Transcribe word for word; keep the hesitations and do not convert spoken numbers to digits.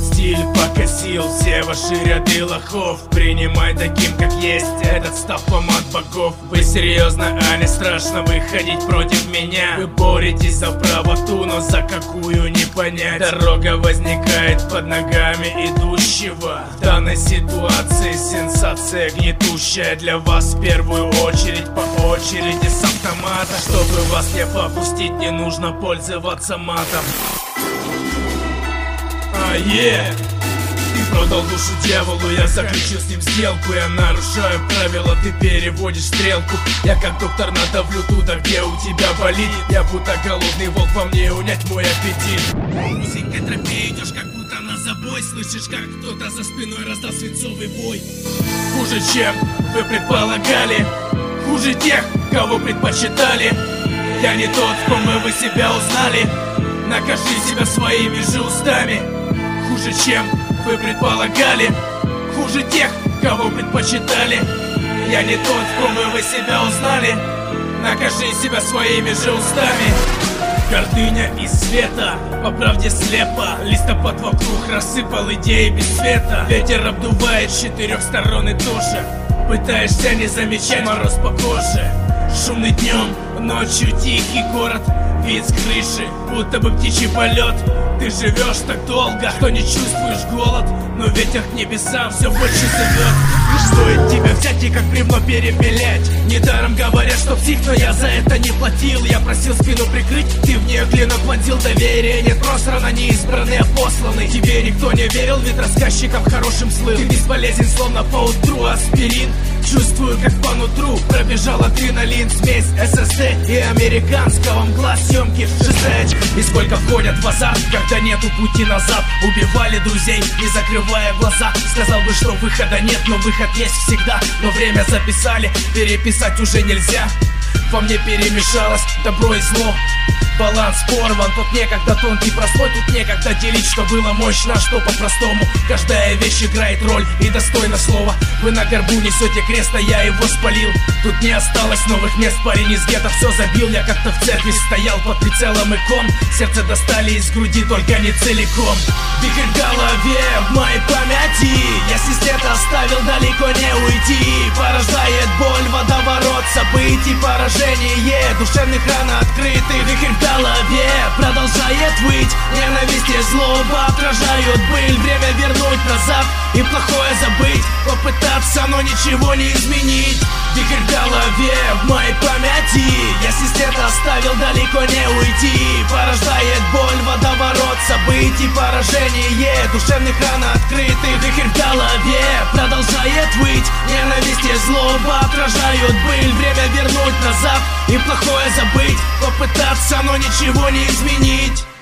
стиль покосил все ваши ряды лохов. Принимай таким, как есть, этот став помад богов. Вы серьезно, а не страшно выходить против меня? Вы боретесь за правоту, но за какую не понять. Дорога возникает под ногами идущего. В данной ситуации сенсация гнетущая для вас в первую очередь. По очереди с автомата. Чтобы вас не попустить, не нужно пользоваться матом. А, е! Ты продал душу дьяволу, я заключил с ним сделку. Я нарушаю правила, ты переводишь стрелку. Я как доктор надавлю туда, где у тебя болит. Я будто голодный волк, во мне унять мой аппетит. По узенькой тропе идешь, как будто на забой. Слышишь, как кто-то за спиной раздал свинцовый бой. Хуже, чем вы предполагали. Хуже тех, кого предпочитали. Я не тот, в ком вы себя узнали. Накажи себя своими же устами. Хуже, чем вы предполагали. Хуже тех, кого предпочитали. Я не тот, в ком вы себя узнали. Накажи себя своими же устами. Гордыня из света, по правде слепо. Листопад вокруг рассыпал идеи без света. Ветер обдувает с четырех сторон и тоже. Пытаешься не замечать мороз по коже. Шумный днем, ночью тихий город. Вид с крыши, будто бы птичий полет. Ты живешь так долго, что не чувствуешь голод. Но ветер к небесам все больше зовет. Стоит тебя взять и как бревно перепилять. Недаром говорят, что псих, но я за это не платил. Я просил спину прикрыть, ты в нее клинок вонзил. Доверие нет, просрано, неизбранный, а посланный. Тебе никто не верил, ведь рассказчиком хорошим слыл. Ты бесполезен, словно по утру аспирин. Чувствую, как по нутру пробежал адреналин. Смесь эс эс дэ и американского мгла. Съемки шестая. И сколько входят в азарт, когда нету пути назад. Убивали друзей, не закрывая глаза. Сказал бы, что выхода нет, но выход есть всегда. Но время записали, переписать уже нельзя. Во мне перемешалось добро и зло. Баланс порван, тот некогда тонкий простой. Тут некогда делить, что было мощно, а что по-простому. Каждая вещь играет роль и достойна слова. Вы на горбу несете крест, а я его спалил. Тут не осталось новых мест, парень из гетто все забил. Я как-то в церкви стоял под прицелом икон. Сердце достали из груди, только не целиком. Вихрь в голове, в моей памяти. Если след оставил, далеко не уйти. Порождает боль, водоворот событий. Поражение душевных ран открытых. Вихрь в голове продолжает выть. Ненависть и злоба отражают быль. Время вернуть назад и плохое забыть. Попытаться, но ничего не изменить. Вихрь в голове, в моей памяти. Если след оставил, далеко не уйти. Порождает боль, водоворот событий. Поражение душевных ран открытых. Вихрь в голове продолжает выть. Ненависть и злоба отражают быль. Время вернуть назад и плохое забыть. Попытаться, но ничего не изменить.